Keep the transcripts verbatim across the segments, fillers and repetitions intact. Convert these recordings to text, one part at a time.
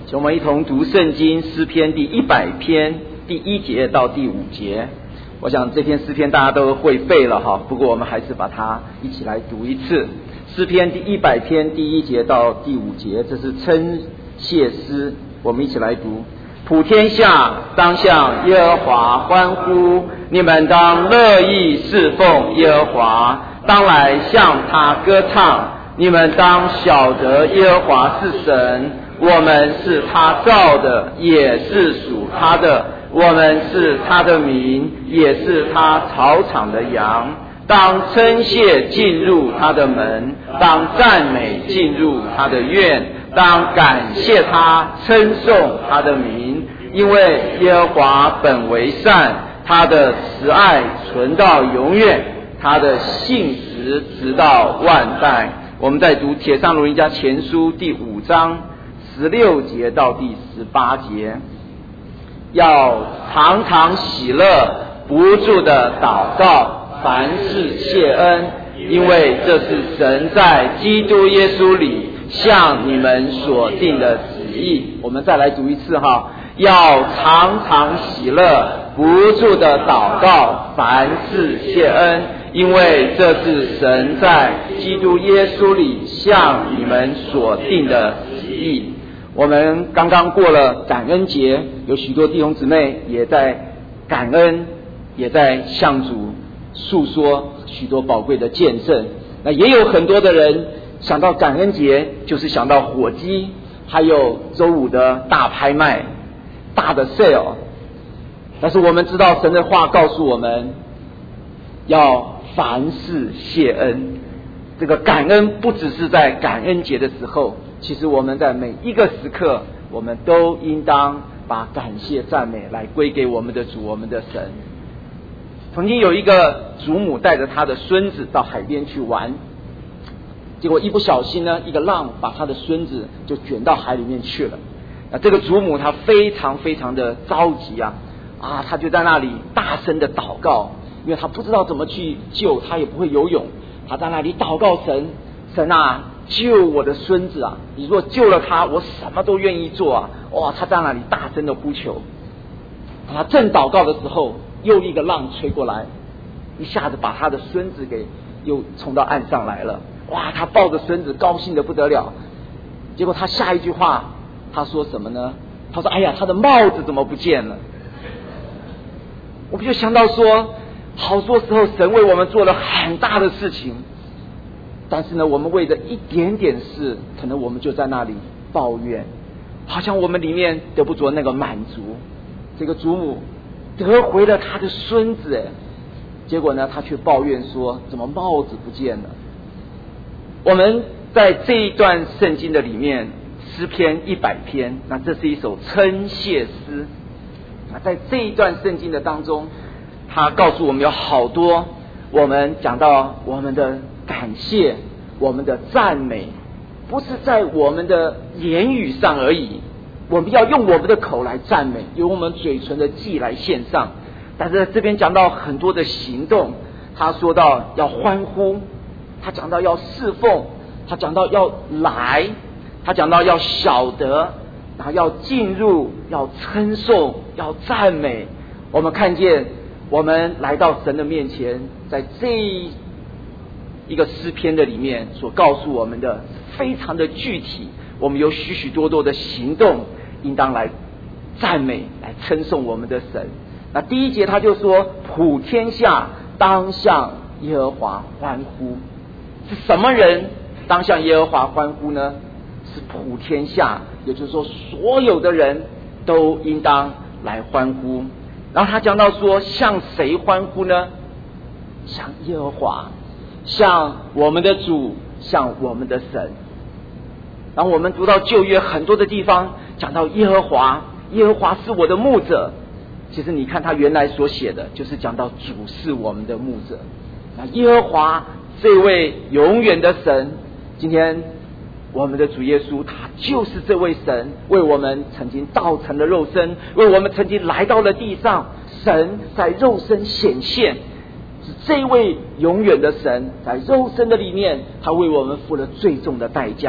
请我们一同读圣经诗篇第一百篇第一节到第五节。我想这篇诗篇大家都会背了哈，不过我们还是把它一起来读一次。诗篇第一百篇第一节到第五节，这是称谢诗，我们一起来读。普天下当向耶和华欢呼，你们当乐意侍奉耶和华，当来向他歌唱。你们当晓得耶和华是神，我们是他造的，也是属他的，我们是他的民，也是他草场的羊。当称谢进入他的门，当赞美进入他的院，当感谢他，称颂他的名，因为耶和华本为善，他的慈爱存到永远，他的信实直到万代。我们在读帖撒罗尼迦前书第五章十六节到第十八节，要常常喜乐，不住的祷告，凡事谢恩，因为这是神在基督耶稣里向你们所定的旨意。我们再来读一次哈，要常常喜乐，不住的祷告，凡事谢恩，因为这是神在基督耶稣里向你们所定的旨意。我们刚刚过了感恩节，有许多弟兄姊妹也在感恩，也在向主诉说许多宝贵的见证。那也有很多的人想到感恩节就是想到火鸡，还有周五的大拍卖，大的 sale。 但是我们知道神的话告诉我们要凡事谢恩。这个感恩不只是在感恩节的时候，其实我们在每一个时刻，我们都应当把感谢赞美来归给我们的主，我们的神。曾经有一个祖母带着他的孙子到海边去玩，结果一不小心呢，一个浪把他的孙子就卷到海里面去了。那这个祖母她非常非常的着急啊啊，她就在那里大声的祷告，因为她不知道怎么去救，她也不会游泳，她在那里祷告神，神啊，救我的孙子啊！你若救了他，我什么都愿意做啊！哇，她在那里大声的呼求。她正祷告的时候，又一个浪吹过来，一下子把他的孙子给又冲到岸上来了。哇，他抱着孙子高兴的不得了。结果他下一句话他说什么呢？他说，哎呀，他的帽子怎么不见了？我们就想到说，好多时候神为我们做了很大的事情，但是呢，我们为着一点点事，可能我们就在那里抱怨，好像我们里面得不着那个满足。这个祖母得回了他的孙子，哎，结果呢，他却抱怨说，怎么帽子不见了？我们在这一段圣经的里面，诗篇一百篇，那这是一首称谢诗。那在这一段圣经的当中，他告诉我们有好多，我们讲到我们的感谢，我们的赞美，不是在我们的言语上而已，我们要用我们的口来赞美，用我们嘴唇的祭来献上。但是这边讲到很多的行动，他说到要欢呼，他讲到要侍奉，他讲到要来，他讲到要晓得，然后要进入，要称颂，要赞美。我们看见我们来到神的面前，在这一个诗篇的里面所告诉我们的非常的具体，我们有许许多多的行动应当来赞美，来称颂我们的神。那第一节他就说，普天下当向耶和华欢呼。是什么人当向耶和华欢呼呢？是普天下，也就是说所有的人都应当来欢呼。然后他讲到说，向谁欢呼呢？向耶和华，向我们的主，向我们的神。然后我们读到旧约很多的地方讲到耶和华，耶和华是我的牧者。其实你看他原来所写的就是讲到主是我们的牧者。那耶和华这位永远的神，今天我们的主耶稣他就是这位神，为我们曾经道成了肉身，为我们曾经来到了地上，神在肉身显现，是这位永远的神在肉身的里面，他为我们付了最重的代价，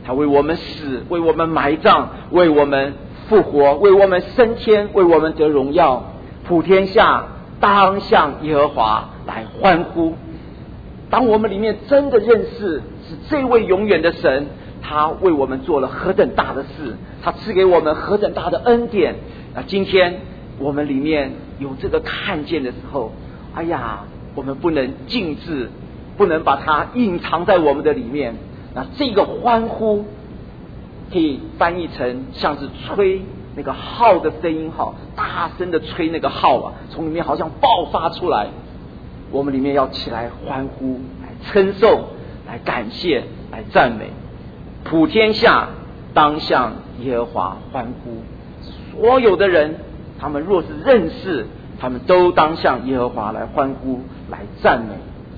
他为我们死，为我们埋葬，为我们复活，为我们升天，为我们得荣耀。普天下当向耶和华来欢呼。当我们里面真的认识是这位永远的神，他为我们做了何等大的事，他赐给我们何等大的恩典。那今天我们里面有这个看见的时候，哎呀，我们不能静止，不能把它隐藏在我们的里面。那这个欢呼可以翻译成像是吹那个号的声音，好大声的吹那个号啊，从里面好像爆发出来。我们里面要起来欢呼，来称颂，来感谢，来赞美。普天下当向耶和华欢呼。所有的人，他们若是认识，他们都当向耶和华来欢呼，来赞美。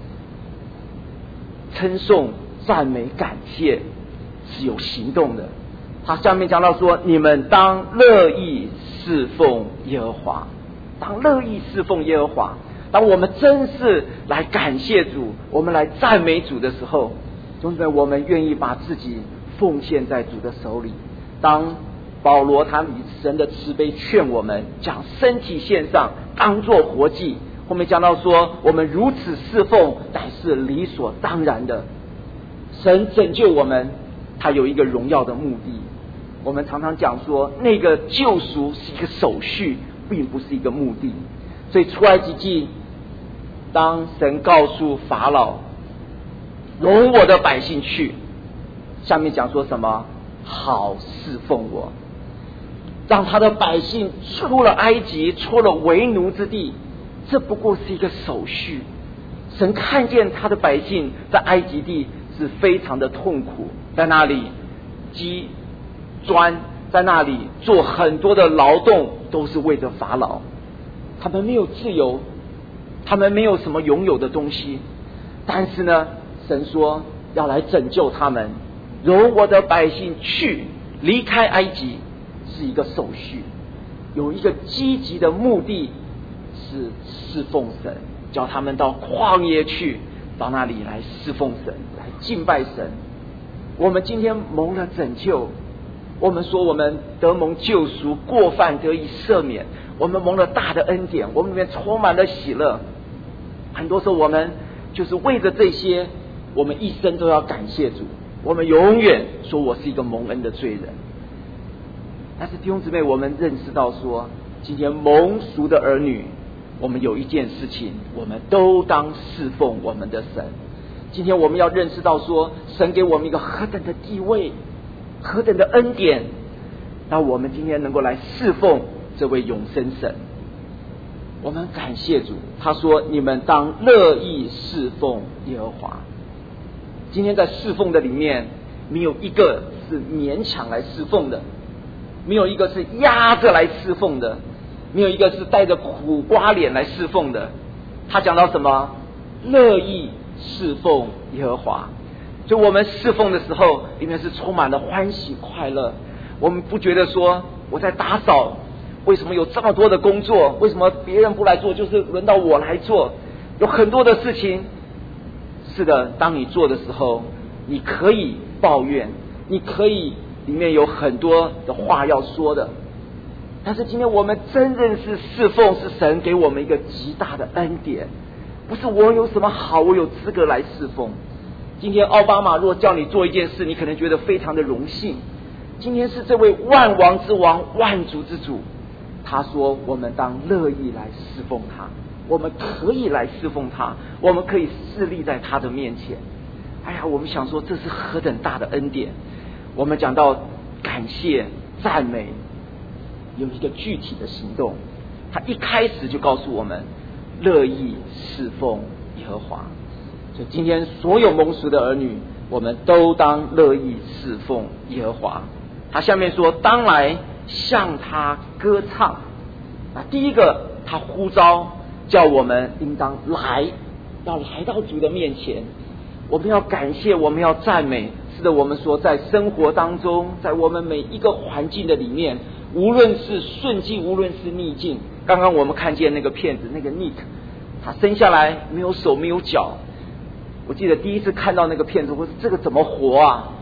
称颂、赞美、感谢是有行动的。他下面讲到说，你们当乐意侍奉耶和华，当乐意侍奉耶和华。当我们真是来感谢主，我们来赞美主的时候，兄弟们，我们愿意把自己奉献在主的手里。当保罗他以神的慈悲劝我们，将身体献上，当作活祭。后面讲到说，我们如此侍奉，乃是理所当然的。神拯救我们，他有一个荣耀的目的。我们常常讲说，那个救赎是一个手续，并不是一个目的。所以出埃及记，当神告诉法老，容我的百姓去，下面讲说什么？好侍奉我，让他的百姓出了埃及，出了为奴之地。这不过是一个手续。神看见他的百姓在埃及地是非常的痛苦，在那里积砖，在那里做很多的劳动，都是为着法老。他们没有自由，他们没有什么拥有的东西，但是呢，神说要来拯救他们，容我的百姓去，离开埃及，是一个手续，有一个积极的目的，是侍奉神，叫他们到旷野去，到那里来侍奉神，来敬拜神。我们今天蒙了拯救，我们说我们得蒙救赎，过犯得以赦免，我们蒙了大的恩典，我们里面充满了喜乐。很多时候我们就是为着这些，我们一生都要感谢主，我们永远说我是一个蒙恩的罪人。但是弟兄姊妹，我们认识到说，今天蒙赎的儿女，我们有一件事情，我们都当侍奉我们的神。今天我们要认识到说，神给我们一个何等的地位，何等的恩典，让我们今天能够来侍奉这位永生神。我们感谢主，他说你们当乐意侍奉耶和华。今天在侍奉的里面，没有一个是勉强来侍奉的，没有一个是压着来侍奉的，没有一个是带着苦瓜脸来侍奉的。他讲到什么？乐意侍奉耶和华。所以我们侍奉的时候，里面是充满了欢喜快乐。我们不觉得说我在打扫，为什么有这么多的工作？为什么别人不来做，就是轮到我来做？有很多的事情。是的，当你做的时候，你可以抱怨，你可以里面有很多的话要说的。但是今天我们真正是侍奉，是神给我们一个极大的恩典，不是我有什么好，我有资格来侍奉。今天奥巴马若叫你做一件事，你可能觉得非常的荣幸。今天是这位万王之王、万主之主，他说我们当乐意来侍奉他，我们可以来侍奉他，我们可以侍立在他的面前。哎呀，我们想说这是何等大的恩典。我们讲到感谢赞美，有一个具体的行动，他一开始就告诉我们乐意侍奉耶和华。所以今天所有蒙赎的儿女，我们都当乐意侍奉耶和华。他下面说，当来向他歌唱。那第一个，他呼召叫我们应当来，要来到主的面前。我们要感谢，我们要赞美。是的，我们说在生活当中，在我们每一个环境的里面，无论是顺境，无论是逆境。刚刚我们看见那个骗子，那个 Nick， 他生下来没有手没有脚。我记得第一次看到那个骗子，我说这个怎么活啊？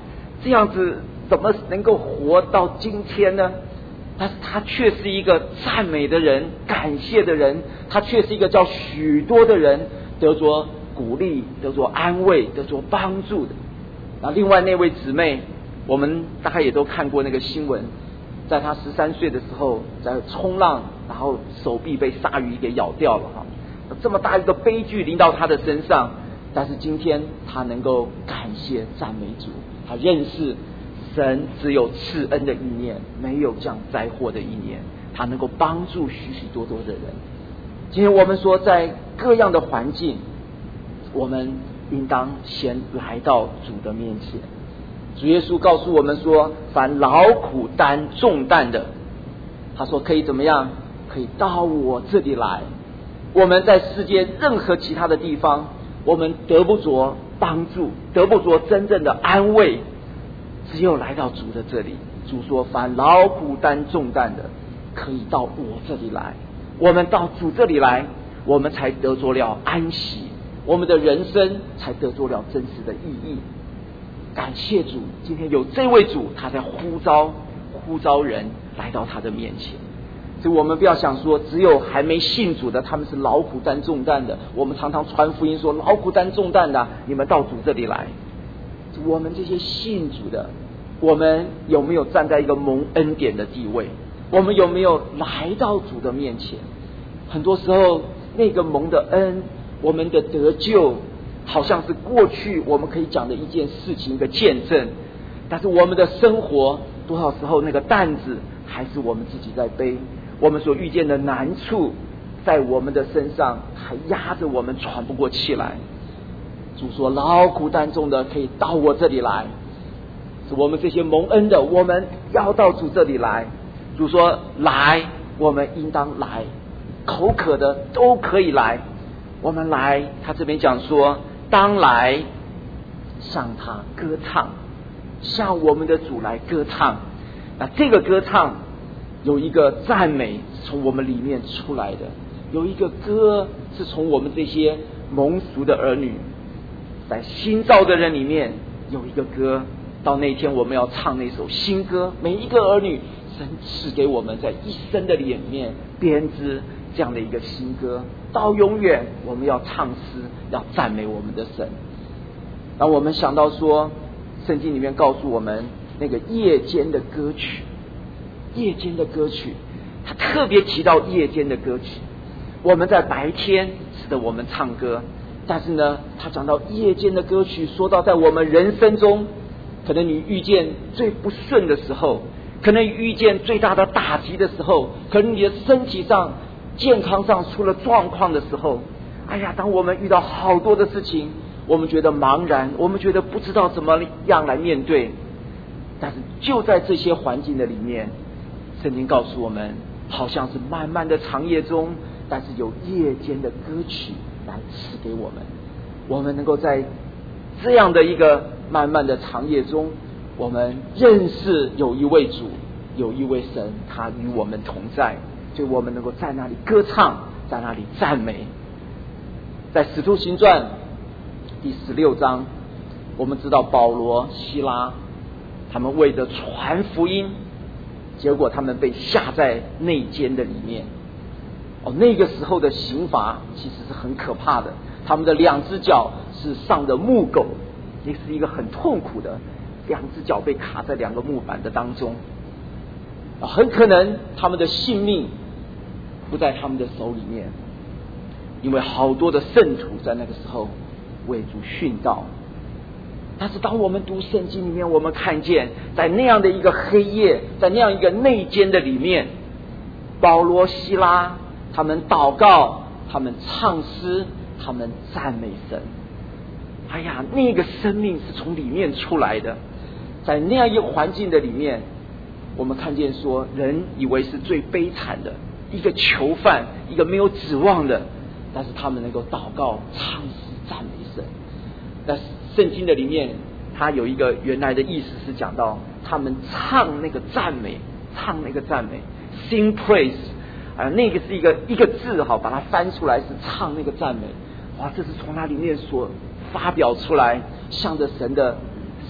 这样子怎么能够活到今天呢？但是他却是一个赞美的人，感谢的人，他却是一个叫许多的人得着鼓励，得着安慰，得着帮助的。那另外那位姊妹，我们大概也都看过那个新闻，在她十三岁的时候在冲浪，然后手臂被鲨鱼给咬掉了哈，这么大一个悲剧临到她的身上，但是今天她能够感谢赞美主，她认识神只有赐恩的一念，没有降灾祸的一念，他能够帮助许许多多的人。今天我们说，在各样的环境，我们应当先来到主的面前。主耶稣告诉我们说，凡劳苦担重担的，他说可以怎么样？可以到我这里来。我们在世界任何其他的地方，我们得不着帮助，得不着真正的安慰，只有来到主的这里。主说，凡劳苦担重担的，可以到我这里来。我们到主这里来，我们才得着了安息，我们的人生才得着了真实的意义。感谢主，今天有这位主，他在呼召呼召人来到他的面前。所以我们不要想说只有还没信主的他们是劳苦担重担的，我们常常传福音说劳苦担重担的，你们到主这里来。我们这些信主的，我们有没有站在一个蒙恩典的地位？我们有没有来到主的面前？很多时候那个蒙的恩，我们的得救好像是过去我们可以讲的一件事情，一个见证，但是我们的生活多少时候那个担子还是我们自己在背，我们所遇见的难处在我们的身上还压着我们喘不过气来。主说，劳苦担重的可以到我这里来。是我们这些蒙恩的，我们要到主这里来。主说来，我们应当来，口渴的都可以来。我们来，他这边讲说，当来向他歌唱，向我们的主来歌唱。那这个歌唱有一个赞美从我们里面出来的，有一个歌是从我们这些蒙俗的儿女，在新造的人里面有一个歌。到那天我们要唱那首新歌，每一个儿女神赐给我们在一生的里面编织这样的一个新歌，到永远我们要唱诗，要赞美我们的神。当我们想到说圣经里面告诉我们那个夜间的歌曲，夜间的歌曲他特别提到夜间的歌曲。我们在白天使得我们唱歌，但是呢他讲到夜间的歌曲，说到在我们人生中，可能你遇见最不顺的时候，可能遇见最大的打击的时候，可能你的身体上健康上出了状况的时候，哎呀，当我们遇到好多的事情，我们觉得茫然，我们觉得不知道怎么样来面对。但是就在这些环境的里面，圣经告诉我们，好像是漫漫的长夜中，但是有夜间的歌曲来赐给我们。我们能够在这样的一个漫漫的长夜中，我们认识有一位主，有一位神，他与我们同在，所以我们能够在那里歌唱，在那里赞美。在使徒行传第十六章，我们知道保罗、希拉他们为着传福音，结果他们被下在内监的里面。哦，那个时候的刑罚其实是很可怕的，他们的两只脚是上的木狗，那是一个很痛苦的，两只脚被卡在两个木板的当中，很可能他们的性命不在他们的手里面，因为好多的圣徒在那个时候为主殉道。但是当我们读圣经里面，我们看见在那样的一个黑夜，在那样一个内监的里面，保罗、希拉他们祷告，他们唱诗，他们赞美神。哎呀，那个生命是从里面出来的。在那样一个环境的里面，我们看见说，人以为是最悲惨的一个囚犯，一个没有指望的，但是他们能够祷告、唱诗、赞美神。但是圣经的里面，它有一个原来的意思是讲到他们唱那个赞美，唱那个赞美 ，sing praise， 啊、呃，那个是一个一个字哈，把它翻出来是唱那个赞美。哇，这是从它里面所发表出来，向着神的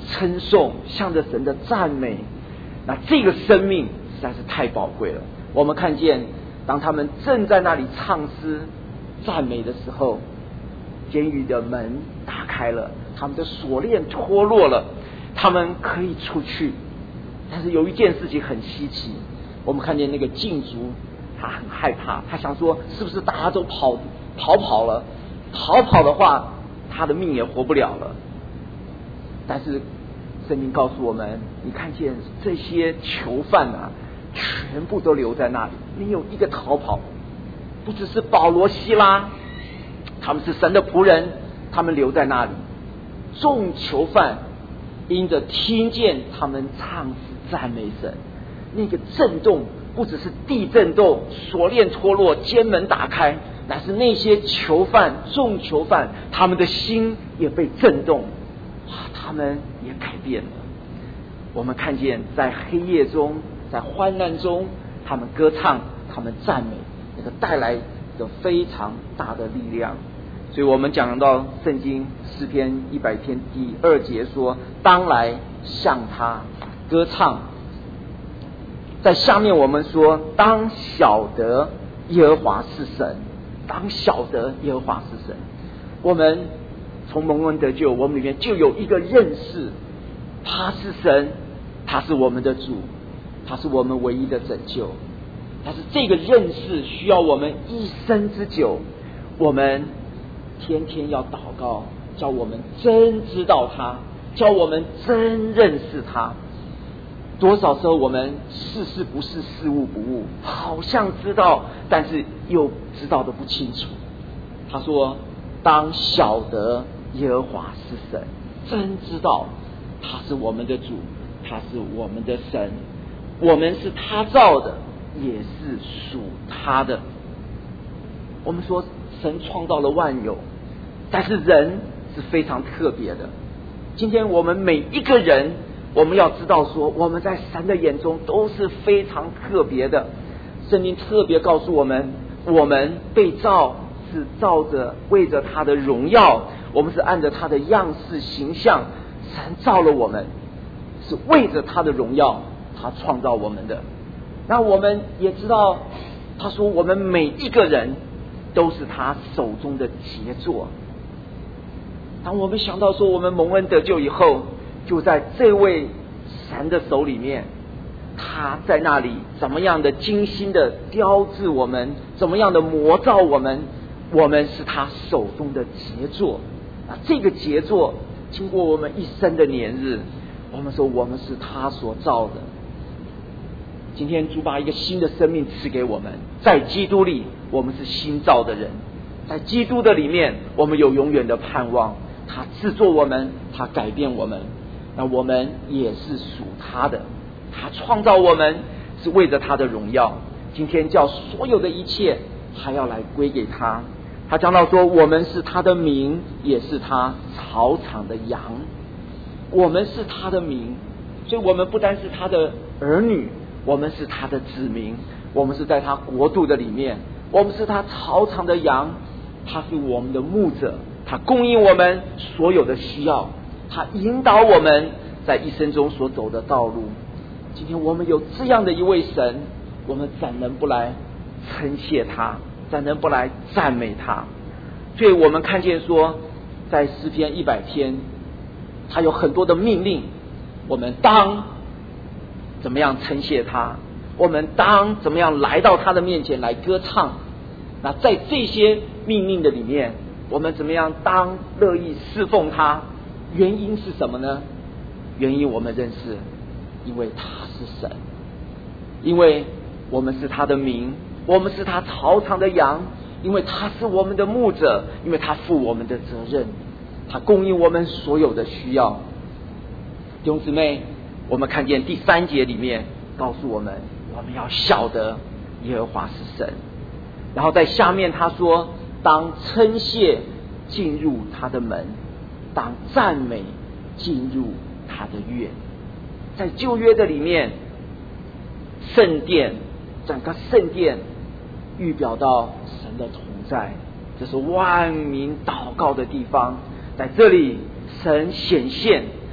称颂，向着神的赞美。那这个生命实在是太宝贵了。我们看见当他们正在那里唱诗赞美的时候，监狱的门打开了，他们的锁链脱落了，他们可以出去。但是有一件事情很稀奇，我们看见那个禁足，他很害怕，他想说是不是大家都跑逃跑了，逃跑的话他的命也活不了了。但是圣经告诉我们，你看见这些囚犯啊，全部都留在那里，没有一个逃跑。不只是保罗、西拉，他们是神的仆人，他们留在那里。众囚犯因着听见他们唱诗赞美神，那个震动不只是地震动，锁链脱落，监门打开，乃是那些囚犯，众囚犯，他们的心也被震动，哇，他们也改变了。我们看见在黑夜中，在患难中，他们歌唱，他们赞美，那个带来的非常大的力量。所以我们讲到圣经诗篇一百篇第二节说，当来向他歌唱。在下面我们说，当晓得耶和华是神，当晓得耶和华是神。我们从蒙恩得救，我们里面就有一个认识，他是神，他是我们的主，他是我们唯一的拯救。但是这个认识需要我们一生之久，我们天天要祷告，叫我们真知道他，叫我们真认识他。多少时候我们事事不是，事物不悟，好像知道，但是又知道的不清楚。他说，当晓得耶和华是神，真知道他是我们的主，他是我们的神，我们是他造的，也是属他的。我们说神创造了万有，但是人是非常特别的。今天我们每一个人，我们要知道说，我们在神的眼中都是非常特别的。圣经特别告诉我们，我们被造是照着为着他的荣耀，我们是按着他的样式形象，神造了我们，是为着他的荣耀，他创造我们的。那我们也知道，他说我们每一个人都是他手中的杰作。当我们想到说我们蒙恩得救以后，就在这位神的手里面，他在那里怎么样的精心的雕制我们，怎么样的磨造我们，我们是他手中的杰作。那这个杰作经过我们一生的年日，我们说我们是他所造的。今天主把一个新的生命赐给我们，在基督里我们是新造的人，在基督的里面我们有永远的盼望。他制作我们，他改变我们，那我们也是属他的，他创造我们是为着他的荣耀。今天叫所有的一切还要来归给他。他讲到说，我们是他的民，也是他草场的羊。我们是他的民，所以我们不单是他的儿女，我们是他的子民，我们是在他国度的里面，我们是他草场的羊。他是我们的牧者，他供应我们所有的需要，他引导我们在一生中所走的道路。今天我们有这样的一位神，我们怎能不来称谢他，怎能不来赞美他？所以我们看见说，在诗篇一百篇，他有很多的命令，我们当怎么样称谢他，我们当怎么样来到他的面前来歌唱。那在这些命令的里面，我们怎么样当乐意侍奉他？原因是什么呢？原因我们认识，因为他是神，因为我们是他的民，我们是他草场的羊，因为他是我们的牧者，因为他负我们的责任，他供应我们所有的需要。弟兄姊妹，我们看见第三节里面告诉我们，我们要晓得耶和华是神。然后在下面他说，当称谢进入他的门，当赞美进入他的院。在旧约的里面，圣殿，整个圣殿预表到神的同在，这是万民祷告的地方。在这里神显现，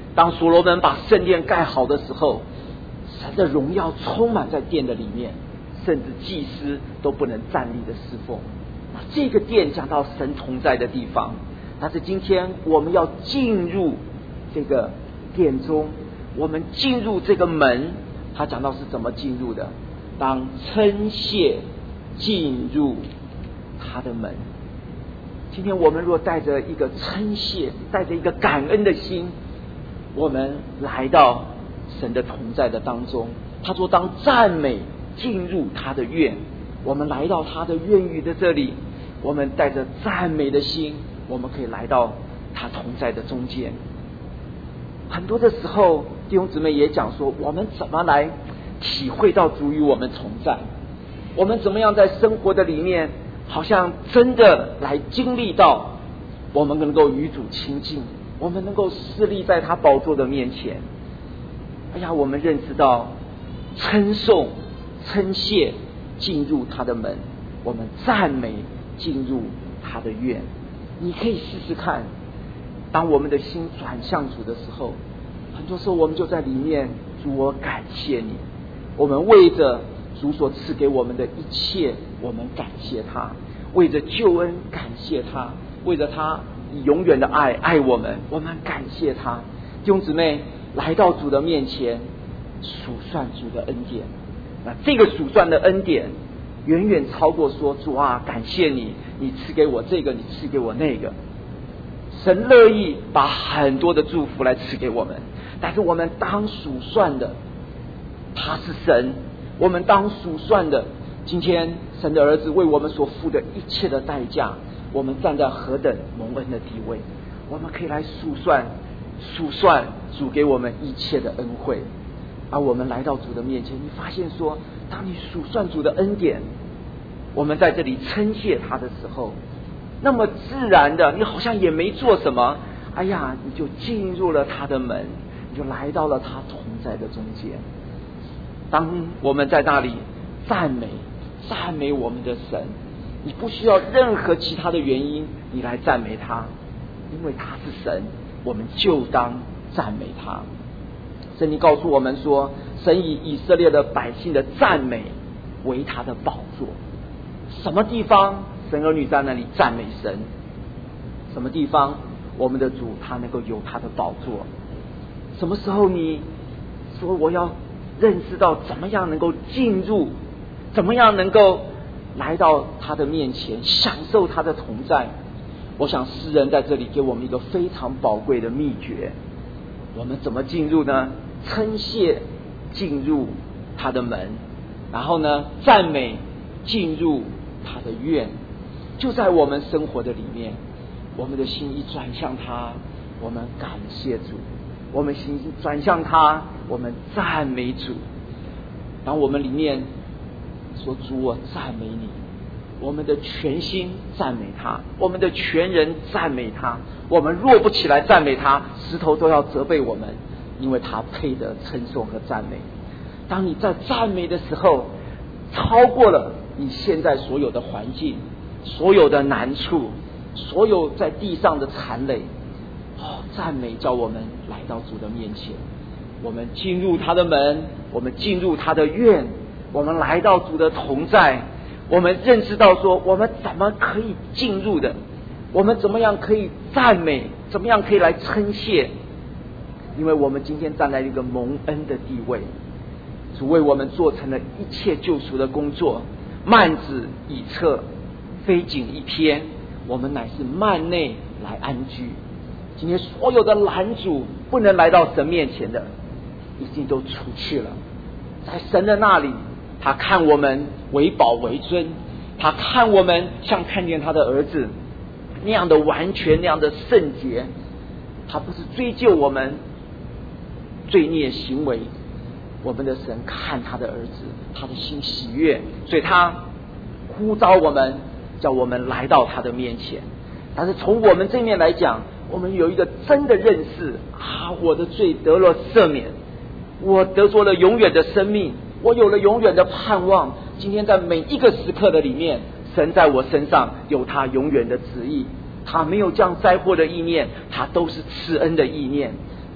当所罗门把圣殿盖好的时候，神的荣耀充满在殿的里面，甚至祭司都不能站立的侍奉。那这个殿讲到神同在的地方，但是今天我们要进入这个殿中，我们进入这个门，他讲到是怎么进入的，当称谢进入他的门。今天我们若带着一个称谢，带着一个感恩的心，我们来到神的同在的当中。他说当赞美进入他的院，我们来到他的院宇的这里，我们带着赞美的心，我们可以来到他同在的中间。很多的时候弟兄姊妹也讲说，我们怎么来体会到主与我们同在，我们怎么样在生活的里面好像真的来经历到我们能够与主亲近，我们能够侍立在他宝座的面前。哎呀，我们认识到称颂称谢进入他的门，我们赞美进入他的院。你可以试试看，当我们的心转向主的时候，很多时候我们就在里面，主我感谢你，我们为着主所赐给我们的一切，我们感谢他，为着救恩感谢他，为着他以永远的爱爱我们，我们感谢他。弟兄姊妹，来到主的面前数算主的恩典，那这个数算的恩典远远超过说主啊感谢你，你赐给我这个，你赐给我那个。神乐意把很多的祝福来赐给我们，但是我们当数算的他是神，我们当数算的今天神的儿子为我们所付的一切的代价，我们站在何等蒙恩的地位，我们可以来数算数算主给我们一切的恩惠。而我们来到主的面前，你发现说，当你数算主的恩典，我们在这里称谢他的时候，那么自然的，你好像也没做什么，哎呀，你就进入了他的门，你就来到了他同在的中间。当我们在那里赞美赞美我们的神，你不需要任何其他的原因你来赞美他，因为他是神，我们就当赞美他。圣经告诉我们说，神以以色列的百姓的赞美为他的宝座。什么地方神儿女在那里赞美神，什么地方我们的主他能够有他的宝座。什么时候你说我要认识到怎么样能够进入，怎么样能够来到他的面前享受他的同在，我想诗人在这里给我们一个非常宝贵的秘诀。我们怎么进入呢？称谢进入他的门，然后呢赞美进入他的院。就在我们生活的里面，我们的心一转向他，我们感谢主，我们心一转向他，我们赞美主。当我们里面说主我赞美你，我们的全心赞美他，我们的全人赞美他。我们若不起来赞美他，石头都要责备我们，因为他配得称颂和赞美。当你在赞美的时候，超过了你现在所有的环境，所有的难处，所有在地上的残累。哦，赞美叫我们来到主的面前，我们进入他的门，我们进入他的院，我们来到主的同在。我们认识到说，我们怎么可以进入的，我们怎么样可以赞美，怎么样可以来称谢，因为我们今天站在一个蒙恩的地位，主为我们做成了一切救赎的工作，幔子已撤，非仅一篇，我们乃是幔内来安居。今天所有的拦阻不能来到神面前的，已经都除去了。在神的那里，他看我们为宝为尊，他看我们像看见他的儿子那样的完全，那样的圣洁。他不是追究我们罪孽行为，我们的神看他的儿子，他的心喜悦，所以他呼召我们，叫我们来到他的面前。但是从我们这面来讲，我们有一个真的认识啊，我的罪得了赦免，我得着了永远的生命，我有了永远的盼望。今天在每一个时刻的里面，神在我身上有他永远的旨意，他没有降灾祸的意念，他都是赐恩的意念。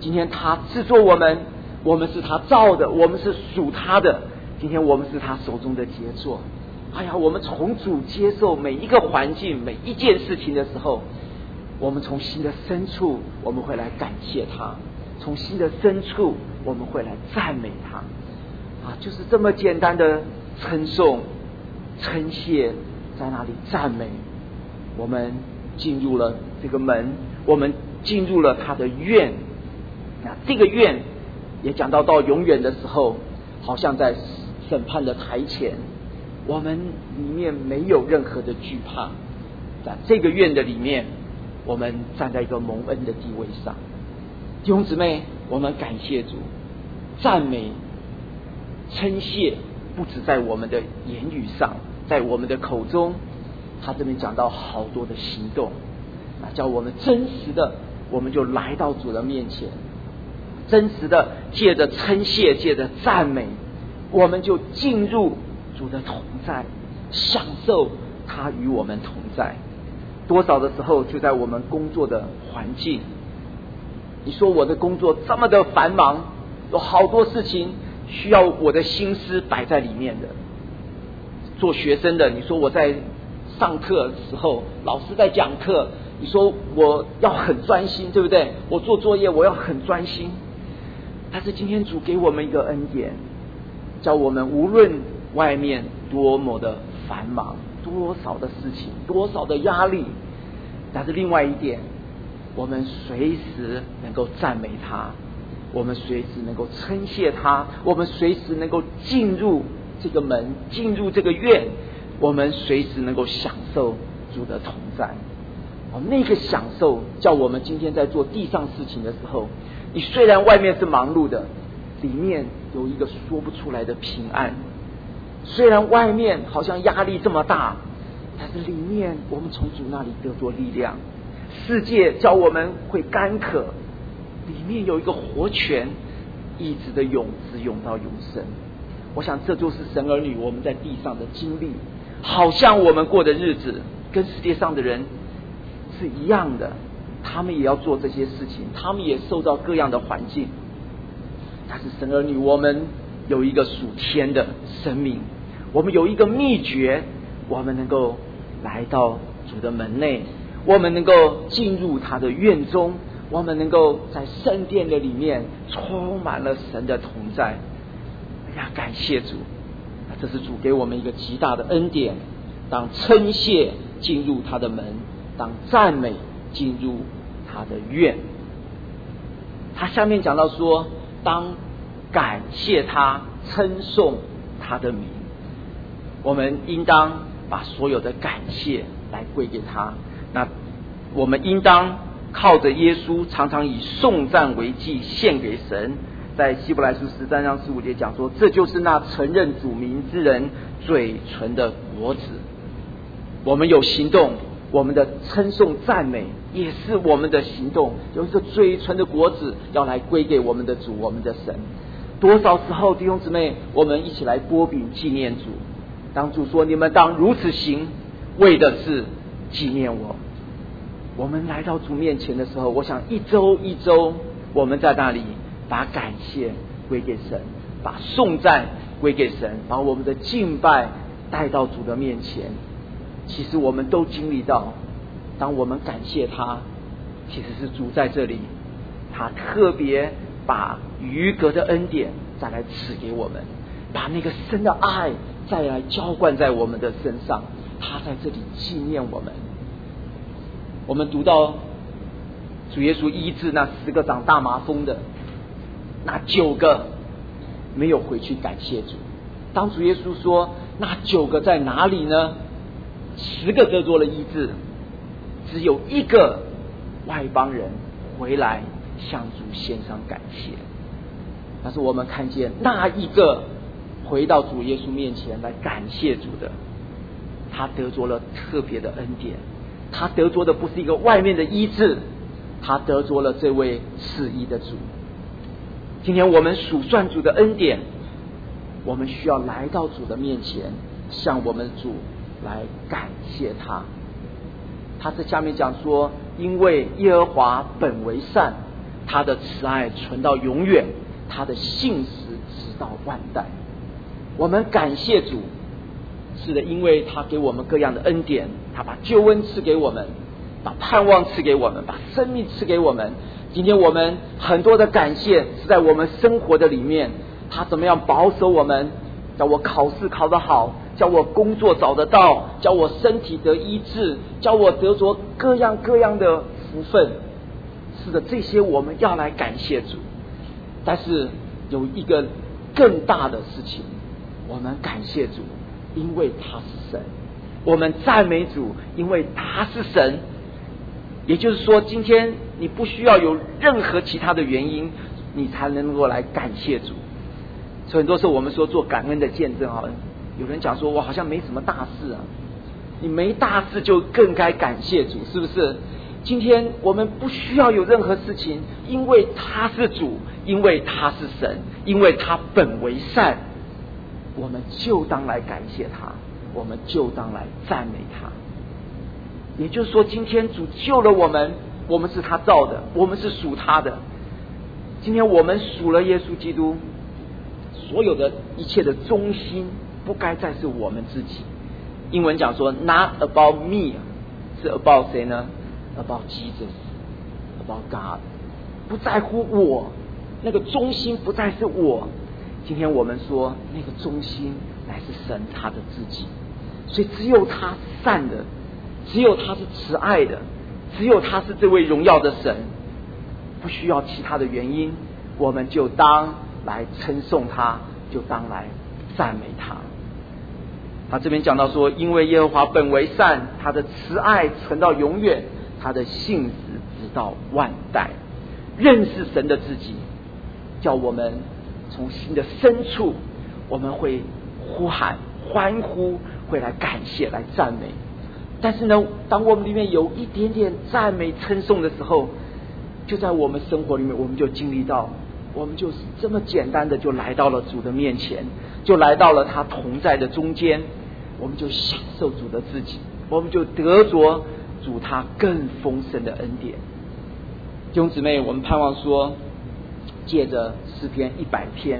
今天他制作我们，我们是他造的，我们是属他的。今天我们是他手中的杰作。哎呀，我们从主接受每一个环境、每一件事情的时候，我们从心的深处，我们会来感谢他；从心的深处，我们会来赞美他。啊，就是这么简单的称颂、称谢，在那里赞美。我们进入了这个门，我们进入了他的院。那这个院也讲到到永远的时候，好像在审判的台前，我们里面没有任何的惧怕。在这个院的里面，我们站在一个蒙恩的地位上。弟兄姊妹，我们感谢主，赞美、称谢，不止在我们的言语上，在我们的口中。他这边讲到好多的行动，啊，叫我们真实的，我们就来到主的面前，真实的借着称谢，借着赞美，我们就进入主的同在，享受他与我们同在。多少的时候就在我们工作的环境，你说我的工作这么的繁忙，有好多事情需要我的心思摆在里面的。做学生的，你说我在上课的时候，老师在讲课，你说我要很专心，对不对？我做作业我要很专心。但是今天主给我们一个恩典，叫我们无论外面多么的繁忙，多少的事情，多少的压力，但是另外一点，我们随时能够赞美他，我们随时能够称谢他，我们随时能够进入这个门，进入这个院，我们随时能够享受主的同在。哦，那个享受叫我们今天在做地上事情的时候，你虽然外面是忙碌的，里面有一个说不出来的平安。虽然外面好像压力这么大，但是里面我们从主那里得着力量。世界叫我们会干渴，里面有一个活泉，一直的涌，直涌到永生。我想这就是神儿女我们在地上的经历，好像我们过的日子跟世界上的人是一样的，他们也要做这些事情，他们也受到各样的环境。但是神儿女我们有一个属天的生命，我们有一个秘诀，我们能够来到主的门内，我们能够进入他的院中，我们能够在圣殿的里面充满了神的同在。哎呀，感谢主，这是主给我们一个极大的恩典。当称谢进入他的门，当赞美进入他的院。他下面讲到说，当感谢他，称颂他的名。我们应当把所有的感谢来归给他。那我们应当靠着耶稣，常常以颂赞为祭献给神。在希伯来书十三章十五节讲说，这就是那承认主名之人嘴唇的果子。我们有行动，我们的称颂赞美也是我们的行动，有一个嘴唇的果子要来归给我们的主，我们的神。多少时候弟兄姊妹，我们一起来擘饼纪念主。当主说你们当如此行，为的是纪念我。我们来到主面前的时候，我想一周一周我们在那里把感谢归给神，把颂赞归给神，把我们的敬拜带到主的面前。其实我们都经历到，当我们感谢他，其实是主在这里，他特别把余格的恩典再来赐给我们，把那个神的爱再来浇灌在我们的身上，他在这里纪念我们。我们读到主耶稣医治那十个长大麻风的，那九个没有回去感谢主。当主耶稣说那九个在哪里呢？十个得着了医治，只有一个外邦人回来向主献上感谢。但是我们看见那一个回到主耶稣面前来感谢主的，他得着了特别的恩典。他得着的不是一个外面的医治，他得着了这位赐医的主。今天我们数算主的恩典，我们需要来到主的面前，向我们主来感谢他。他在下面讲说，因为耶和华本为善， 他的慈爱存到永远，他的信实直到万代。我们感谢主，是的，因为他给我们各样的恩典，他把救恩赐给我们，把盼望赐给我们，把生命赐给我们。今天我们很多的感谢是在我们生活的里面，他怎么样保守我们，叫我考试考得好，叫我工作找得到，叫我身体得医治，叫我得着各样各样的福分。是的，这些我们要来感谢主。但是有一个更大的事情，我们感谢主，因为他是神；我们赞美主，因为他是神。也就是说，今天你不需要有任何其他的原因，你才能够来感谢主。所以很多时候我们说做感恩的见证，好，有人讲说我好像没什么大事啊，你没大事就更该感谢主，是不是？今天我们不需要有任何事情，因为他是主，因为他是神，因为他本为善，我们就当来感谢他，我们就当来赞美他。也就是说，今天主救了我们，我们是他造的，我们是属他的。今天我们属了耶稣基督，所有的一切的中心不该再是我们自己。英文讲说 not about me， 是 about 谁呢？ about Jesus， about God， 不在乎我，那个中心不再是我。今天我们说那个中心乃是神他的自己，所以只有他是善的，只有他是慈爱的，只有他是这位荣耀的神，不需要其他的原因，我们就当来称颂他，就当来赞美他。他这边讲到说，因为耶和华本为善，他的慈爱存到永远，他的信实直到万代。认识神的自己，叫我们从心的深处，我们会呼喊欢呼，会来感谢来赞美。但是呢，当我们里面有一点点赞美称颂的时候，就在我们生活里面，我们就经历到，我们就是这么简单的就来到了主的面前，就来到了他同在的中间，我们就享受主的自己，我们就得着主他更丰盛的恩典。弟兄姊妹，我们盼望说，借着诗篇一百篇，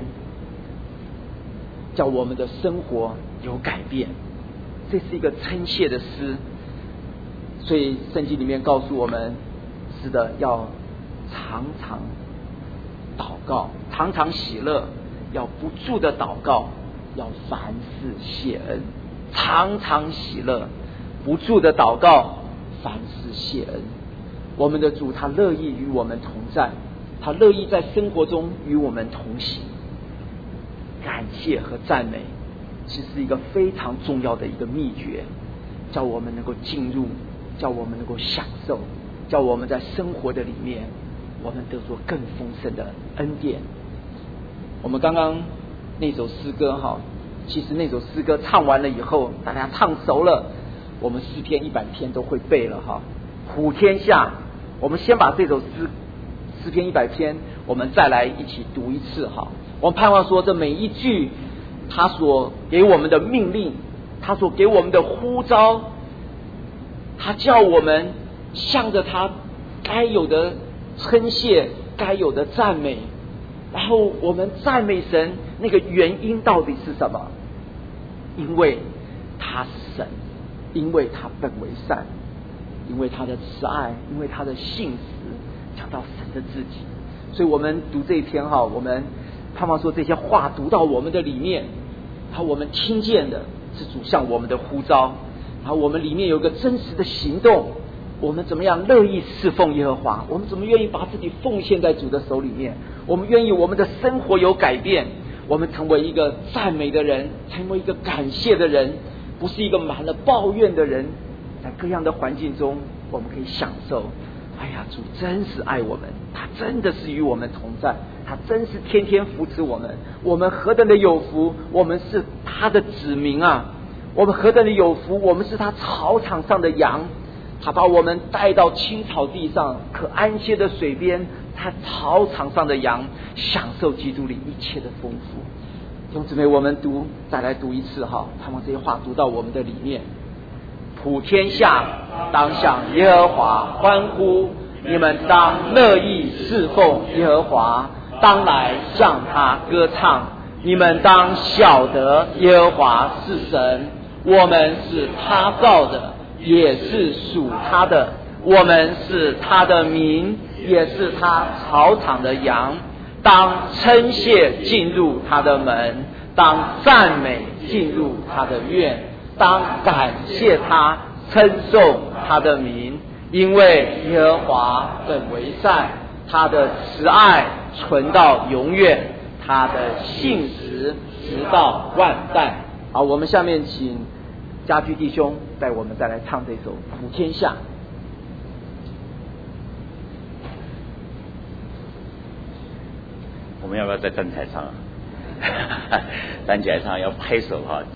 叫我们的生活有改变。这是一个称谢的诗，所以圣经里面告诉我们，是的，要常常祷告，常常喜乐，要不住的祷告，要凡事谢恩。常常喜乐，不住的祷告，凡事谢恩。我们的主他乐意与我们同在，他乐意在生活中与我们同行。感谢和赞美其实是一个非常重要的一个秘诀，叫我们能够进入，叫我们能够享受，叫我们在生活的里面，我们得着更丰盛的恩典。我们刚刚那首诗歌哈，其实那首诗歌唱完了以后，大家唱熟了，我们诗篇一百篇都会背了哈。普天下，我们先把这首诗诗篇一百篇，我们再来一起读一次哈。我们盼望说，这每一句他所给我们的命令，他所给我们的呼召，他叫我们向着他该有的称谢，该有的赞美。然后我们赞美神，那个原因到底是什么？因为他是神，因为他本为善，因为他的慈爱，因为他的信实，讲到神的自己。所以我们读这一篇哈，我们盼望说这些话读到我们的里面，然后我们听见的是主向我们的呼召，然后我们里面有个真实的行动，我们怎么样乐意侍奉耶和华，我们怎么愿意把自己奉献在主的手里面，我们愿意我们的生活有改变，我们成为一个赞美的人，成为一个感谢的人，不是一个满了抱怨的人。在各样的环境中，我们可以享受，哎呀，主真是爱我们，他真的是与我们同在，他真是天天扶持我们，我们何等的有福，我们是他的子民啊，我们何等的有福，我们是他草场上的羊，他把我们带到青草地上可安歇的水边，他草场上的羊享受基督里一切的丰富。弟兄姊妹，我们读再来读一次哈，盼望这些话读到我们的里面。普天下当向耶和华欢呼， 你们当乐意侍奉耶和华，当来向他歌唱。你们当晓得耶和华是神，我们是他造的，也是属他的，我们是他的民，也是他草场的羊。当称谢进入他的门，当赞美进入他的院，当感谢他，称颂他的名，因为耶和华本为善，他的慈爱存到永远，他的信实直到万代。好，我们下面请家居弟兄带我们再来唱这首《普天下》。 我们要不要再站起来唱啊？站起来唱要拍手哈。